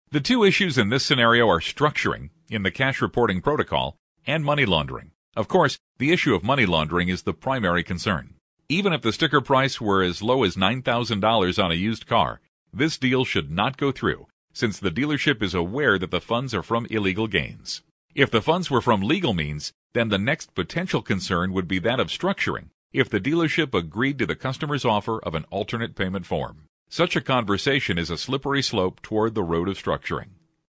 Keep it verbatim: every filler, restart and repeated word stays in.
The two issues in this scenario are structuring in the cash reporting protocol and money laundering. Of course, the issue of money laundering is the primary concern. Even if the sticker price were as low as nine thousand dollars on a used car, this deal should not go through, since the dealership is aware that the funds are from illegal gains. If the funds were from legal means, then the next potential concern would be that of structuring, if the dealership agreed to the customer's offer of an alternate payment form. Such a conversation is a slippery slope toward the road of structuring.